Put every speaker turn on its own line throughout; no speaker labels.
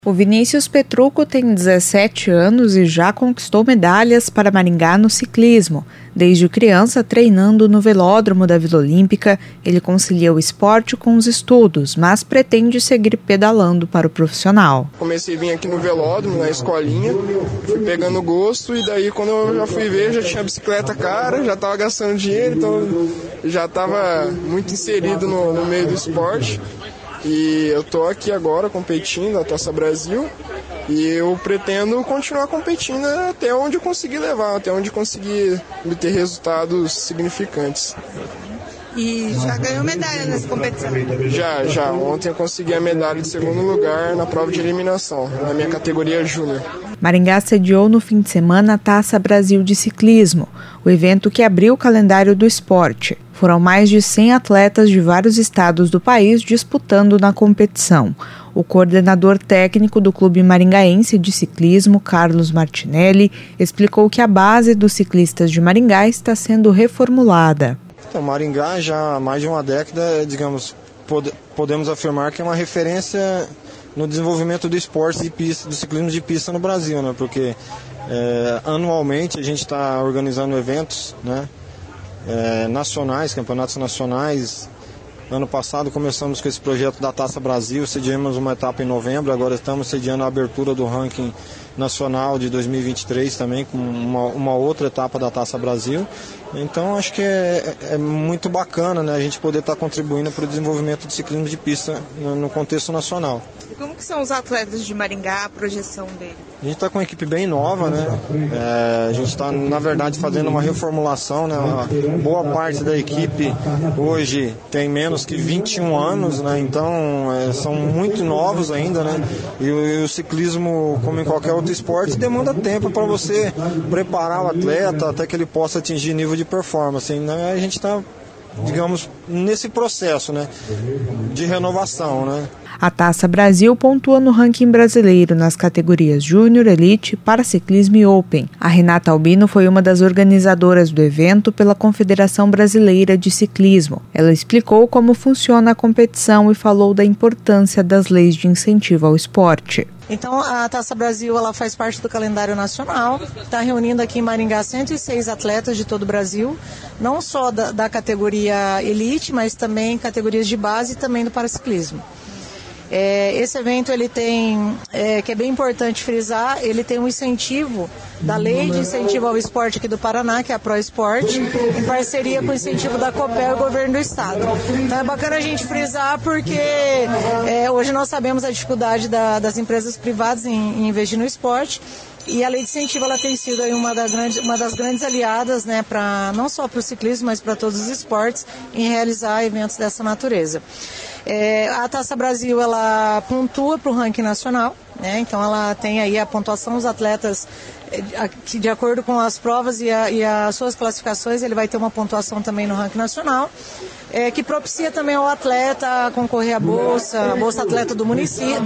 O Vinícius Petrucco tem 17 anos e já conquistou medalhas para Maringá no ciclismo. Desde criança, treinando no velódromo da Vila Olímpica, ele concilia o esporte com os estudos, mas pretende seguir pedalando para o profissional.
Comecei a vir aqui no velódromo, na escolinha, fui pegando gosto e daí quando eu já fui ver, já tinha bicicleta cara, já estava gastando dinheiro, então já estava muito inserido no meio do esporte. E eu tô aqui agora competindo a Taça Brasil e eu pretendo continuar competindo até onde eu conseguir levar, até onde conseguir obter resultados significantes.
E já ganhou medalha nessa competição?
Já. Ontem eu consegui a medalha de segundo lugar na prova de eliminação, na minha categoria júnior.
Maringá sediou no fim de semana a Taça Brasil de Ciclismo, o evento que abriu o calendário do esporte. Foram mais de 100 atletas de vários estados do país disputando na competição. O coordenador técnico do Clube Maringaense de Ciclismo, Carlos Martinelli, explicou que a base dos ciclistas de Maringá está sendo reformulada.
Então, Maringá já há mais de uma década, podemos afirmar que é uma referência no desenvolvimento do esporte de pista, do ciclismo de pista no Brasil, né? Porque anualmente a gente está organizando eventos, né? Nacionais, campeonatos nacionais. Ano passado começamos com esse projeto da Taça Brasil, sediamos uma etapa em novembro, agora estamos sediando a abertura do ranking nacional de 2023 também, com uma outra etapa da Taça Brasil. Então acho que é muito bacana, né, a gente poder estar contribuindo para o desenvolvimento do ciclismo de pista no contexto nacional.
E como que são os atletas de Maringá, a projeção deles?
A gente está com uma equipe bem nova, né? A gente está, na verdade, fazendo uma reformulação, né? Uma boa parte da equipe hoje tem menos que 21 anos, né? Então são muito novos ainda, né? E o ciclismo, como em qualquer outro esporte, demanda tempo para você preparar o atleta até que ele possa atingir nível de performance. Né? A gente está, digamos, nesse processo, né? De renovação, né?
A Taça Brasil pontua no ranking brasileiro nas categorias Júnior, Elite, Paraciclismo e Open. A Renata Albino foi uma das organizadoras do evento pela Confederação Brasileira de Ciclismo. Ela explicou como funciona a competição e falou da importância das leis de incentivo ao esporte.
Então, a Taça Brasil ela faz parte do calendário nacional, está reunindo aqui em Maringá 106 atletas de todo o Brasil, não só da categoria Elite, mas também categorias de base e também do Paraciclismo. Esse evento ele tem, que é bem importante frisar, ele tem um incentivo da Lei de Incentivo ao Esporte aqui do Paraná, que é a ProEsport, em parceria com o incentivo da Copel e o Governo do Estado. Então é bacana a gente frisar porque hoje nós sabemos a dificuldade das empresas privadas em investir no esporte. E a lei de incentivo ela tem sido aí uma das grandes aliadas, né, não só para o ciclismo, mas para todos os esportes, em realizar eventos dessa natureza. A Taça Brasil ela pontua para o ranking nacional, né, então ela tem aí a pontuação dos atletas que de acordo com as provas e as suas classificações, ele vai ter uma pontuação também no ranking nacional, que propicia também ao atleta concorrer à bolsa atleta do município,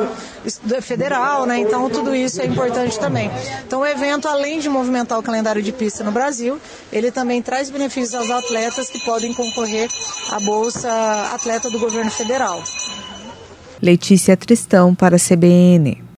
do federal, né? Então tudo isso é importante também. Então o evento, além de movimentar o calendário de pista no Brasil, ele também traz benefícios aos atletas que podem concorrer à bolsa atleta do governo federal.
Letícia Tristão para a CBN.